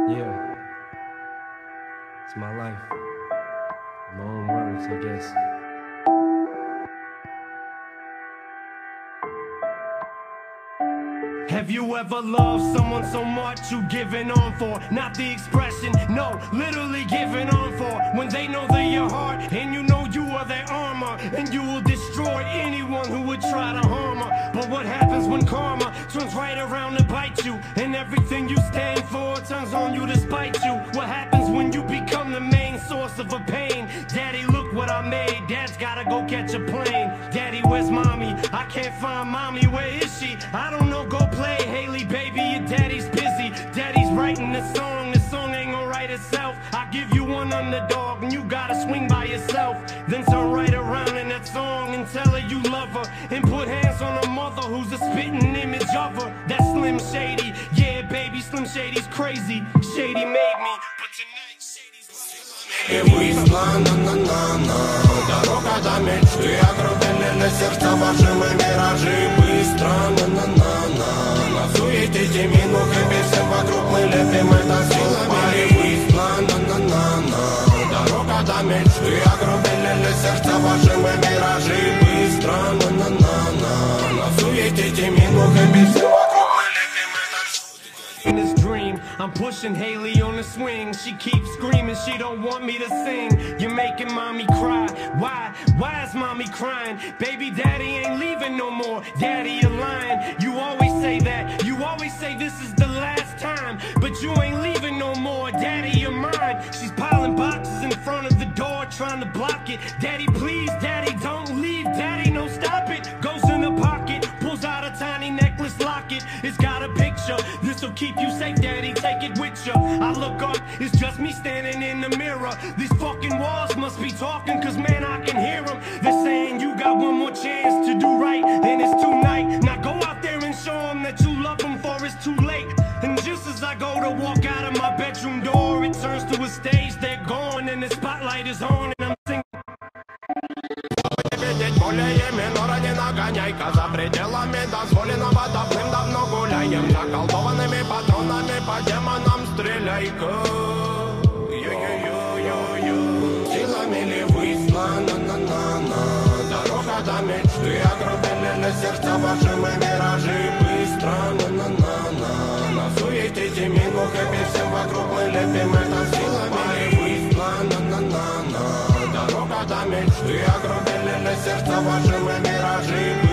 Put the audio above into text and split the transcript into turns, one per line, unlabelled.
Yeah, it's my life. My own words, I guess.
Have you ever loved someone so much you giving on for? Not the expression, no, literally giving on for. When they know they're your heart and you know you are their armor, and you will destroy anyone who would try to harm her. But what happens when karma turns right around to bite you, and everything you stand for turns on you to spite you? What happens when you become the main source of a pain? Daddy, look what I made. Dad's gotta go catch a plane. Daddy, where's mommy? I can't find mommy, where is she? I don't know, go play. Haley, baby, your daddy's busy. Daddy's writing the song ain't gonna write itself. I give you one underdog and you gotta swing by yourself. Then turn right around in that song and tell her you love her, and put hands on her mother who's a spitting image of her. That's Slim Shady, yeah baby, Slim Shady's crazy. Shady made me, but tonight Shady's
Дорога до мечты, окруженные сердца вашим и миражи. Быстро, на суете минут, и всем вокруг мы лепим это силами. Быстро, дорога до мечты, окруженные сердца вашим и миражи. Быстро, на суете минут, и всем вокруг мы лепим это силами.
In this dream, I'm pushing Haley on the swing. She keeps screaming, she don't want me to sing. You're making mommy cry. Why? Why is mommy crying? Baby daddy ain't leaving no more. Daddy, you're lying. You always say that. You always say this is the last time, but you ain't leaving no more. Daddy, you're mine. She's piling boxes in front of the door, trying to block it. Daddy, please, daddy, don't leave. Daddy, no, stop it. Goes in the pocket, pulls out a tiny necklace locket. It's got a picture. This'll keep you safe, daddy, take it with you. I look up, it's just me standing in the mirror. These fucking walls must be talking, cause man, I can hear them. They're saying you got one more chance to do right, and it's tonight. Now go out there and show them that you love them, for it's too late. And just as I go to walk out of my bedroom door, it turns to a stage, they're gone, and the spotlight is on, and I'm singing.
Более минора не нагоняй-ка, за пределами дозволенного давным-давно гуляем. Заколдованными патронами по демонам стреляй-ка. Силами ли высло, дорога до мечты, окруженные сердца вашим и миражи. Быстро, на суете минут, и всем вокруг мы лепим это силами ли высло, дорога до мечты, окруженные сердца вашим и миражи.